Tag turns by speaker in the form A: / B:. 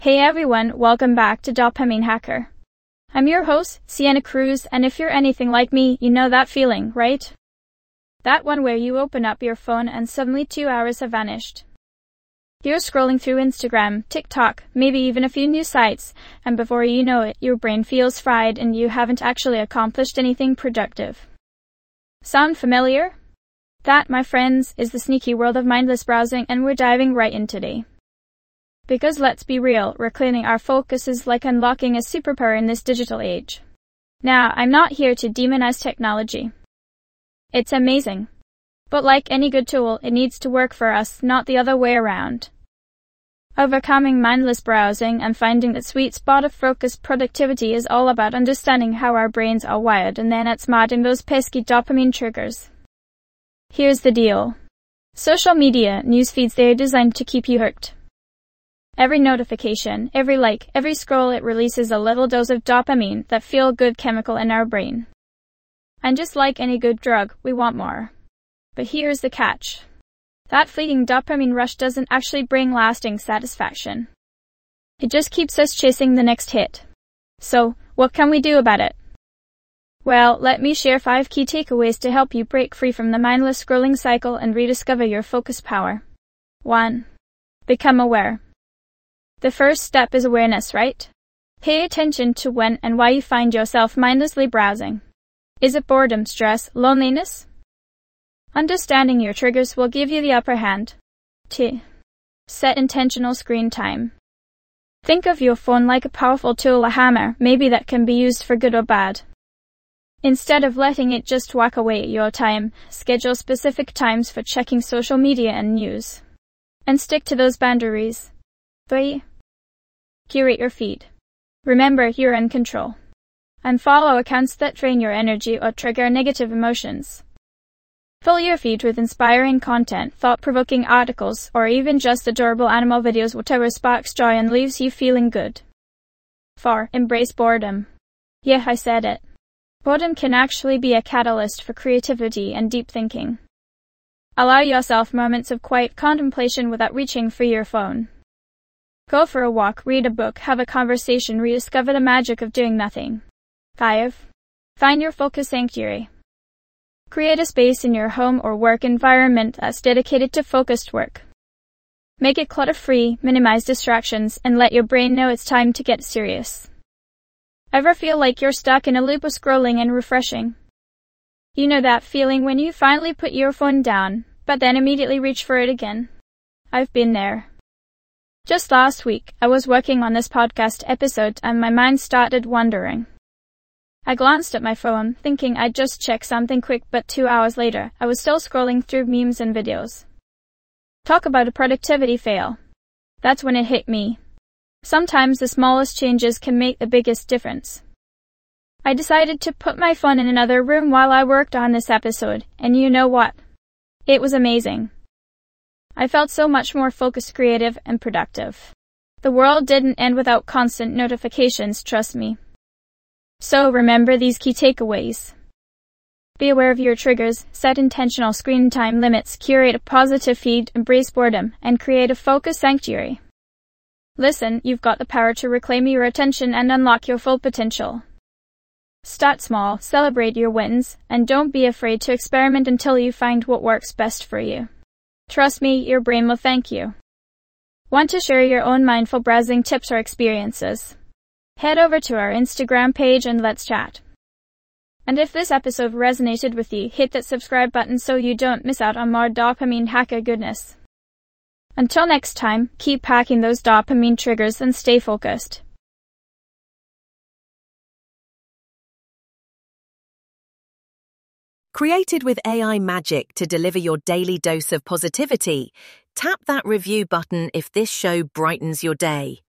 A: Hey everyone, welcome back to Dopamine Hacker. I'm your host, Sienna Cruz, and if you're anything like me, you know that feeling, right? That one where you open up your phone and suddenly 2 hours have vanished. You're scrolling through Instagram, TikTok, maybe even a few new sites, and before you know it, your brain feels fried and you haven't actually accomplished anything productive. Sound familiar? That, my friends, is the sneaky world of mindless browsing, and we're diving right in today. Because let's be real, reclaiming our focus is like unlocking a superpower in this digital age. Now, I'm not here to demonize technology. It's amazing. But like any good tool, it needs to work for us, not the other way around. Overcoming mindless browsing and finding that sweet spot of focused productivity is all about understanding how our brains are wired and then outsmarting those pesky dopamine triggers. Here's the deal. Social media, news feeds, they're designed to keep you hooked. Every notification, every like, every scroll, it releases a little dose of dopamine, that feel-good chemical in our brain. And just like any good drug, we want more. But here's the catch. That fleeting dopamine rush doesn't actually bring lasting satisfaction. It just keeps us chasing the next hit. So, what can we do about it? Well, let me share 5 key takeaways to help you break free from the mindless scrolling cycle and rediscover your focus power. 1. Become aware. The first step is awareness, right? Pay attention to when and why you find yourself mindlessly browsing. Is it boredom, stress, loneliness? Understanding your triggers will give you the upper hand. 2. Set intentional screen time. Think of your phone like a powerful tool, a hammer, maybe that can be used for good or bad. Instead of letting it just whack away at your time, schedule specific times for checking social media and news. And stick to those boundaries. 3. Curate your feed. Remember, you're in control. And follow accounts that drain your energy or trigger negative emotions. Fill your feed with inspiring content, thought-provoking articles, or even just adorable animal videos, whatever sparks joy and leaves you feeling good. 4. Embrace boredom. Yeah, I said it. Boredom can actually be a catalyst for creativity and deep thinking. Allow yourself moments of quiet contemplation without reaching for your phone. Go for a walk, read a book, have a conversation, rediscover the magic of doing nothing. 5. Find your focus sanctuary. Create a space in your home or work environment that's dedicated to focused work. Make it clutter-free, minimize distractions, and let your brain know it's time to get serious. Ever feel like you're stuck in a loop of scrolling and refreshing? You know that feeling when you finally put your phone down, but then immediately reach for it again? I've been there. Just last week, I was working on this podcast episode and my mind started wandering. I glanced at my phone, thinking I'd just check something quick, but 2 hours later, I was still scrolling through memes and videos. Talk about a productivity fail. That's when it hit me. Sometimes the smallest changes can make the biggest difference. I decided to put my phone in another room while I worked on this episode, and you know what? It was amazing. I felt so much more focused, creative, and productive. The world didn't end without constant notifications, trust me. So remember these key takeaways. Be aware of your triggers, set intentional screen time limits, curate a positive feed, embrace boredom, and create a focus sanctuary. Listen, you've got the power to reclaim your attention and unlock your full potential. Start small, celebrate your wins, and don't be afraid to experiment until you find what works best for you. Trust me, your brain will thank you. Want to share your own mindful browsing tips or experiences? Head over to our Instagram page and let's chat. And if this episode resonated with you, hit that subscribe button so you don't miss out on more dopamine hacker goodness. Until next time, keep hacking those dopamine triggers and stay focused.
B: Created with AI magic to deliver your daily dose of positivity, tap that review button if this show brightens your day.